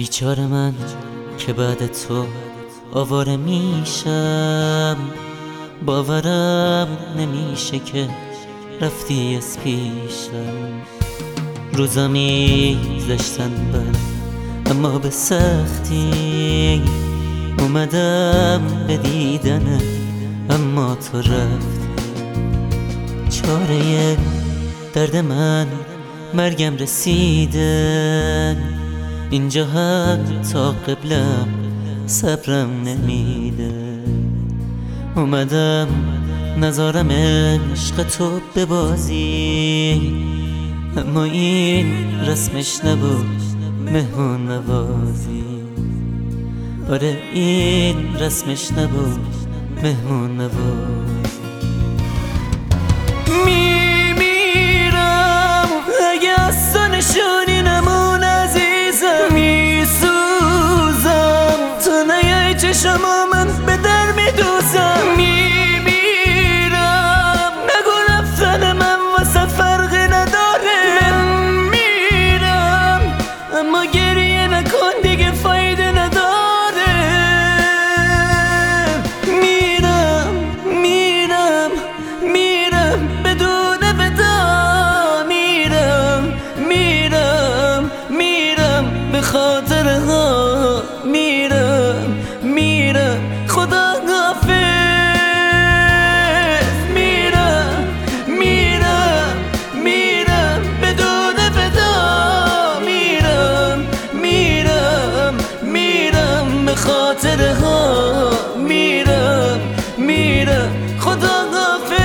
بیچاره من که بعد تو آواره میشم، باورم نمیشه که رفتی از پیشم. روزا میگذشتن بد اما به سختی، اومدم به دیدنت اما تو رفتی. چاره درد من مرگم رسیده، اینجا حتی قبلم صبرم نمیده. اومدم نذارم عشق تو ببازی، اما این رسمش نبود مهمون نوازی. آره این رسمش نبود مهمون نوازی. میمیرم اگه از تو نشونی نمون عزیزم، میسوزم تو نیای چشمو من به در میدوزم. میمیرم نگو رفتن من واسه فرقی نداره، من میرم اما گریه نکن دیگه فایده نداره. میرم میرم میرم بدون ودا، میرم میرم میرم به خاطرها، میرم میرم خدا حافظ. میرم میرم میرم بدون ودا، میرم میرم میرم به خاطرها، میرم میرم خدا حافظ.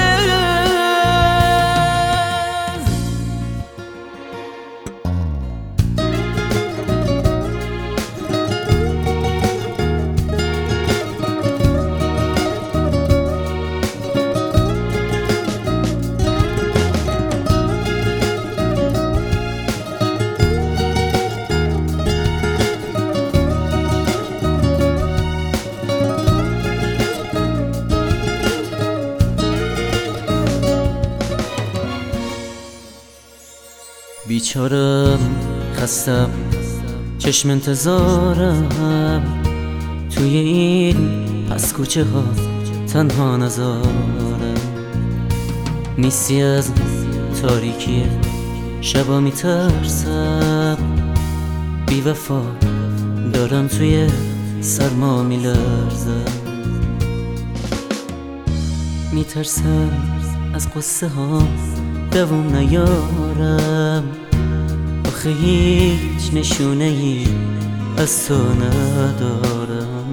بیچارم خستم چشم انتظارم، توی این پس کوچه ها تنها نزارم. نیستی از تاریکی شبا میترسم، بی وفا دارم توی سرما میلرزم. میترسم از قصه ها دوام نیارم، آخه هیچ نشونه ای از تو ندارم.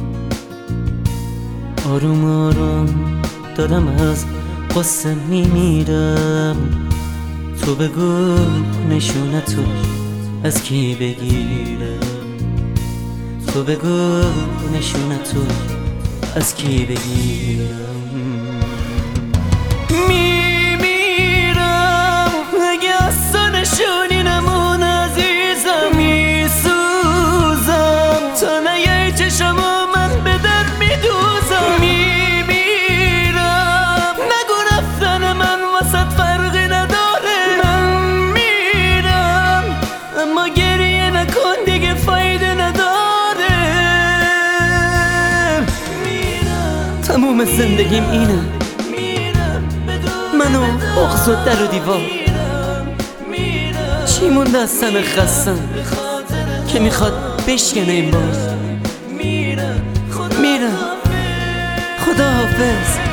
آروم آروم دارم از قصه میمیرم، تو بگو نشونه تو از کی بگیرم، تو بگو نشونه تو از کی بگیرم. نشونی نمون عزیزم، میسوزم تا نیای چشمو من به در میدوزم. میمیرم نگو رفتن من واسه فرقی نداره، من میرم اما گریه نکن دیگه فایده نداره. تموم زندگیم اینه، منو بغض و در و دیوار. چی مونده از تن خستم که میخواد بشکنه این بار. میرم خدا حافظ.